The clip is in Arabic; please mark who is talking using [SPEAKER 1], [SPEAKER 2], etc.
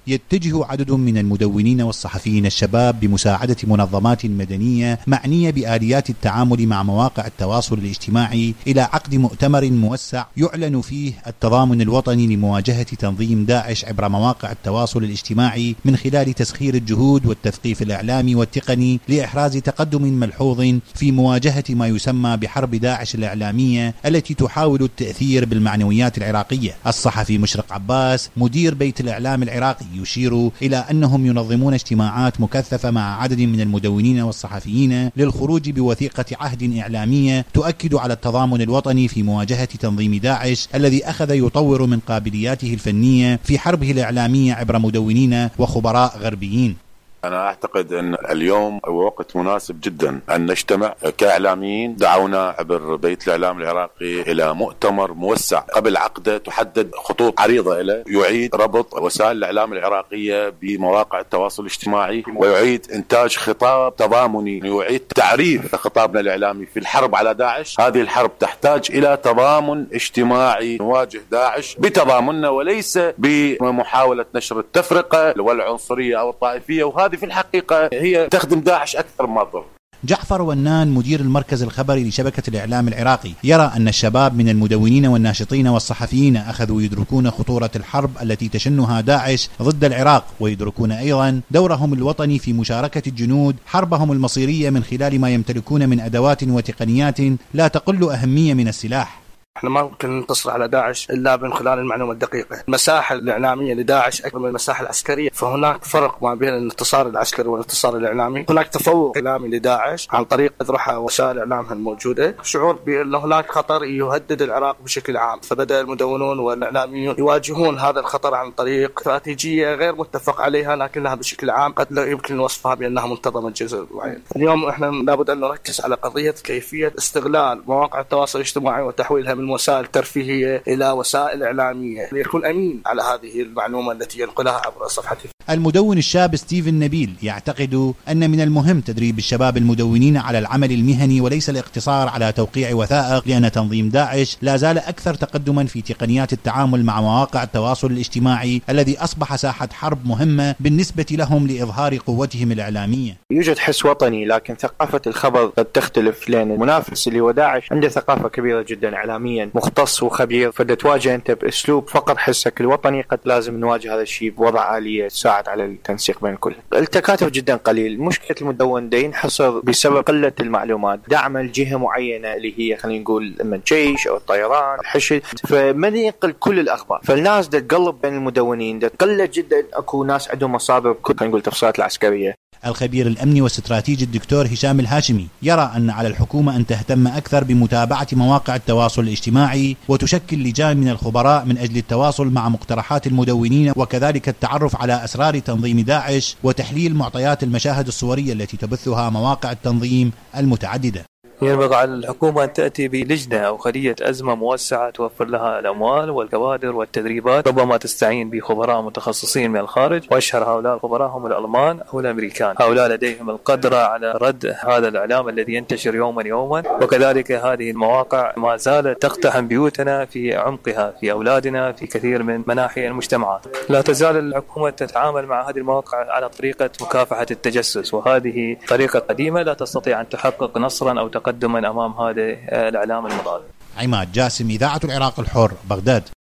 [SPEAKER 1] يتجه عدد من المدونين والصحفيين الشباب بمساعدة منظمات مدنية معنية بآليات التعامل مع مواقع التواصل الاجتماعي إلى عقد مؤتمر موسع يعلن فيه التضامن الوطني لمواجهة تنظيم داعش عبر مواقع التواصل الاجتماعي من خلال تسخير الجهود والتثقيف الإعلامي والتقني لإحراز تقدم ملحوظ في مواجهة ما يسمى بحرب داعش الإعلامية التي تحاول التأثير بالمعنويات العراقية. الصحفي مشرق عباس مدير بيت الإعلام العراقي يشير إلى أنهم ينظمون اجتماعات مكثفة مع عدد من المدونين والصحفيين للخروج بوثيقة عهد إعلامية تؤكد على التضامن الوطني في مواجهة تنظيم داعش الذي أخذ يطور من قابلياته الفنية في حربه الإعلامية عبر مدونين وخبراء غربيين.
[SPEAKER 2] أنا أعتقد أن اليوم هو وقت مناسب جدا أن نجتمع كإعلاميين. دعونا عبر بيت الإعلام العراقي إلى مؤتمر موسع قبل عقده تحدد خطوط عريضة له يعيد ربط وسائل الإعلام العراقية بمواقع التواصل الاجتماعي ويعيد إنتاج خطاب تضامني، يعيد تعريف خطابنا الإعلامي في الحرب على داعش. هذه الحرب تحتاج إلى تضامن اجتماعي، نواجه داعش بتضامننا وليس بمحاولة نشر التفرقة والعنصرية أو الطائفية، وهذه في الحقيقة هي تخدم داعش أكثر ما تضر.
[SPEAKER 1] جعفر ونان مدير المركز الخبري لشبكة الإعلام العراقي يرى أن الشباب من المدونين والناشطين والصحفيين أخذوا يدركون خطورة الحرب التي تشنها داعش ضد العراق، ويدركون أيضا دورهم الوطني في مشاركة الجنود حربهم المصيرية من خلال ما يمتلكون من أدوات وتقنيات لا تقل أهمية من السلاح.
[SPEAKER 3] احنا ما ممكن ننتصر على داعش الا من خلال المعلومه الدقيقه. المساحه الاعلاميه لداعش اكبر من المساحه العسكريه، فهناك فرق ما بين الانتصار العسكري والانتصار الاعلامي. هناك تفوق اعلامي لداعش عن طريق اذرعها وسائل اعلامها الموجوده، شعور بان هناك خطر يهدد العراق بشكل عام، فبدا المدونون والاعلاميون يواجهون هذا الخطر عن طريق استراتيجيه غير متفق عليها، لكنها بشكل عام قد لا يمكن وصفها بانها منتظمه جزء معين. اليوم احنا لابد ان نركز على قضيه كيفيه استغلال مواقع التواصل الاجتماعي وتحويلها من وسائل ترفيهية إلى وسائل إعلامية ليكون أمين على هذه المعلومة التي ينقلها عبر صفحته.
[SPEAKER 1] المدون الشاب ستيفن نبيل يعتقد أن من المهم تدريب الشباب المدونين على العمل المهني وليس الاقتصار على توقيع وثائق، لأن تنظيم داعش لا زال أكثر تقدما في تقنيات التعامل مع مواقع التواصل الاجتماعي الذي أصبح ساحة حرب مهمة بالنسبة لهم لإظهار قوتهم الإعلامية.
[SPEAKER 4] يوجد حس وطني، لكن ثقافة الخبر قد تختلف، لأن المنافس اللي هو داعش عنده ثقافة كبيرة جدا إعلاميا، مختص وخبير، فتواجه أنت بأسلوب فقط حسك الوطني. قد لازم نواجه هذا الشيء بوضع آلية تساعد على التنسيق بين الكل. التكاتف جدا قليل. مشكلة المدون ده ينحصر بسبب قلة المعلومات، دعم الجهة معينة اللي هي خلينا نقول إما الجيش أو الطيران الحشد، فما ينقل كل الأخبار. فالناس ده تقلب بين المدونين، ده قلة جدا. أكو ناس عندهم مصادر خلينا نقول التفصيلات العسكرية.
[SPEAKER 1] الخبير الأمني والاستراتيجي الدكتور هشام الهاشمي يرى أن على الحكومة أن تهتم أكثر بمتابعة مواقع التواصل الاجتماعي وتشكل لجان من الخبراء من أجل التواصل مع مقترحات المدونين، وكذلك التعرف على أسرار تنظيم داعش وتحليل معطيات المشاهد الصورية التي تبثها مواقع التنظيم المتعددة.
[SPEAKER 5] ينبغي على الحكومة أن تأتي بلجنة أو خلية أزمة موسعة توفر لها الأموال والكوادر والتدريبات، ربما تستعين بخبراء متخصصين من الخارج، وأشهر هؤلاء الخبراء هم الألمان أو الأمريكان. هؤلاء لديهم القدرة على رد هذا الإعلام الذي ينتشر يوما، وكذلك هذه المواقع ما زالت تقتحم بيوتنا في عمقها، في أولادنا، في كثير من مناحي المجتمعات. لا تزال الحكومة تتعامل مع هذه المواقع على طريقة مكافحة التجسس، وهذه طريقة قديمة لا تستطيع أن تحقق نصرا أو تقدما أمام هذا الإعلام المضاد.
[SPEAKER 1] عماد جاسم، إذاعة العراق الحر، بغداد.